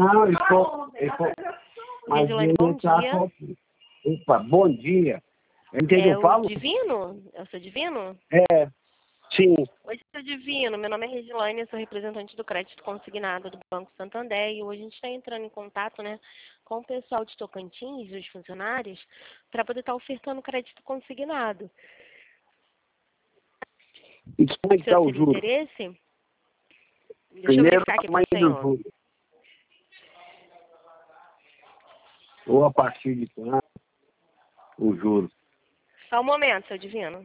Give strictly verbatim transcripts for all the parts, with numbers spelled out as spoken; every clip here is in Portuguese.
Não, ele foi... Ele foi mas Regiane, ele bom tá dia. só... Opa, bom dia. Entende É eu o falo? Divino? É o seu Divino? É, sim. Oi, seu Divino. Meu nome é Regiane, eu sou representante do crédito consignado do Banco Santander e hoje a gente está entrando em contato, né, com o pessoal de Tocantins, os funcionários, para poder estar ofertando crédito consignado. E como é que Se eu tá o teria juro? interesse? Deixa eu Primeiro, verificar aqui para tamanho o do senhor. juro. Ou a partir de quando o juro. Só um momento, seu Divino.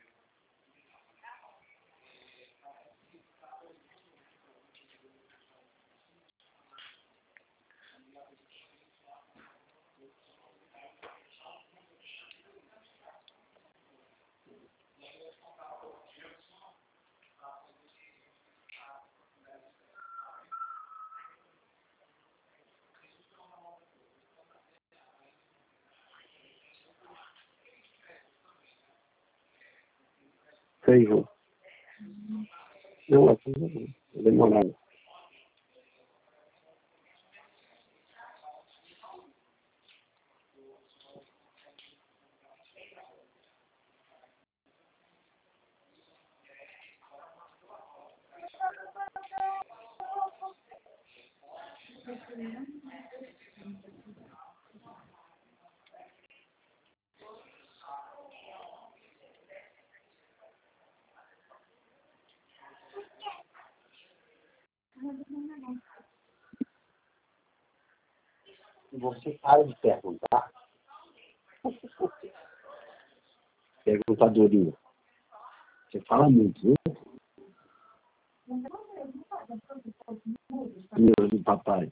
Sei, juro. Não, aqui não. Tá demorando. Você para de perguntar. Perguntadorinha. Você fala muito, viu? Meu do papai.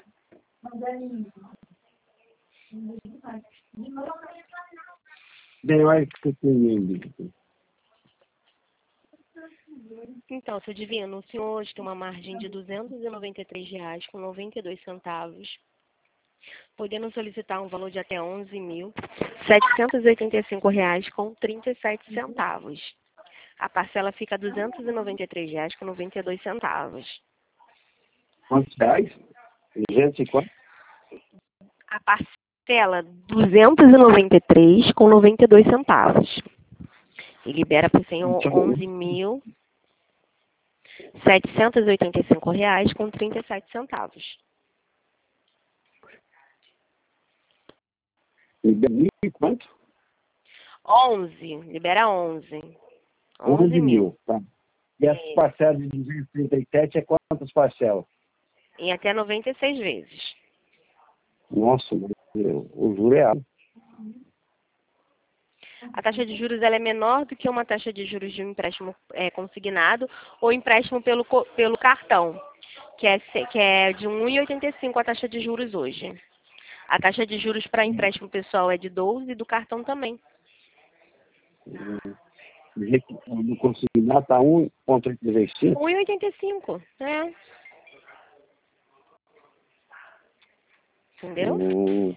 Bem, olha que você tem aí. Então, seu Divino, o senhor hoje tem uma margem de duzentos e noventa e três reais com noventa e dois centavos, podendo solicitar um valor de até onze mil setecentos e oitenta e cinco reais com trinta e sete centavos. A parcela fica duzentos e noventa e três reais com noventa e dois centavos. Quantos reais? duzentos e quanto? A parcela duzentos e noventa e três com noventa e dois centavos. E libera para o senhor onze mil setecentos e oitenta e cinco reais com trinta e sete centavos. E quanto? onze, libera onze. onze onze mil. mil, tá. E as É. parcelas de duzentos e trinta e sete é quantas parcelas? Em até noventa e seis vezes. Nossa, o juro é alto. A taxa de juros ela é menor do que uma taxa de juros de um empréstimo é, consignado ou empréstimo pelo, co- pelo cartão, que é, se- que é de um vírgula oitenta e cinco a taxa de juros hoje. A taxa de juros para empréstimo pessoal é de doze e do cartão também. No consignado está um vírgula trinta e cinco. um vírgula oitenta e cinco, é. Entendeu? Hum.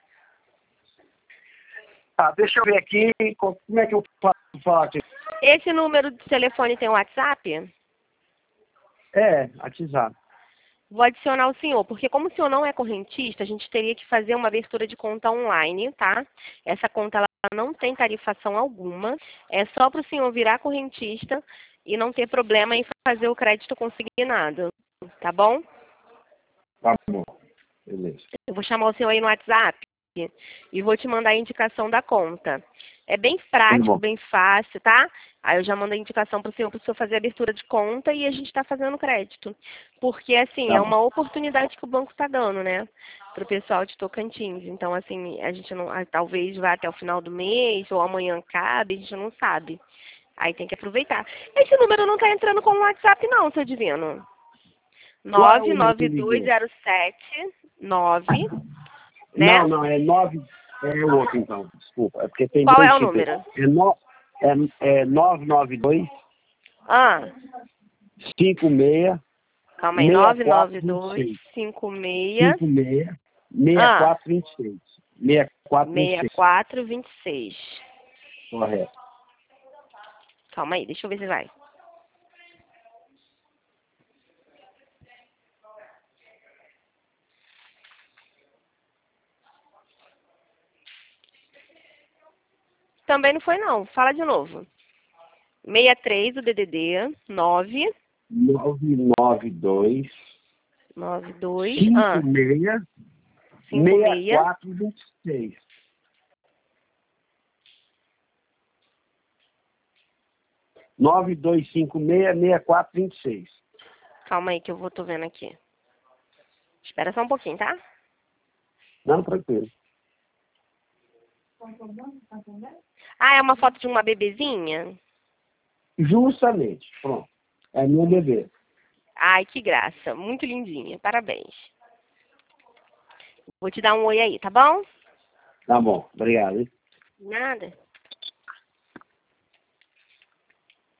Tá, deixa eu ver aqui. Como é que eu faço pra falar aqui? Esse número de telefone tem WhatsApp? É, WhatsApp. Vou adicionar o senhor, porque como o senhor não é correntista, a gente teria que fazer uma abertura de conta online, tá? Essa conta ela não tem tarifação alguma, é só para o senhor virar correntista e não ter problema em fazer o crédito consignado, tá bom? Tá bom. Beleza. Eu vou chamar o senhor aí no WhatsApp e vou te mandar a indicação da conta. É bem prático, bom. bem fácil, tá? Aí eu já mando a indicação para o senhor, para o senhor fazer a abertura de conta e a gente está fazendo crédito. Porque, assim, Tá é bom. uma oportunidade que o banco está dando, né? Para o pessoal de Tocantins. Então, assim, a gente não, ah, talvez vá até o final do mês ou amanhã cabe, a gente não sabe. Aí tem que aproveitar. Esse número não está entrando com o WhatsApp não, seu Divino. Qual é o nove número que nove dois ligou? zero sete nove, né? Não, não, é nove. É o outro então, desculpa. É porque tem Qual dois é o tipos. número? É, no, é, é nove nove dois, Ah, cinco seis, calma aí. seis nove quatro nove vinte e dois seis. cinco seis cinco seis, seis ah, quatro vinte e seis. seis quatro vinte e seis seis. quatro dois seis. Correto. Calma aí, deixa eu ver se vai. Também não foi, não. Fala de novo. sessenta e três, o D D D, nove nove nove dois nove dois cinco ah, seis cinco seis seis quatro dois seis. nove dois cinco seis seis quatro dois seis. Calma aí que eu vou, tô vendo aqui. Espera só um pouquinho, tá? Não, tranquilo. Ah, é uma foto de uma bebezinha? Justamente. Pronto. É minha bebê. Ai, que graça. Muito lindinha. Parabéns. Vou te dar um oi aí, tá bom? Tá bom. Obrigado, hein? Nada.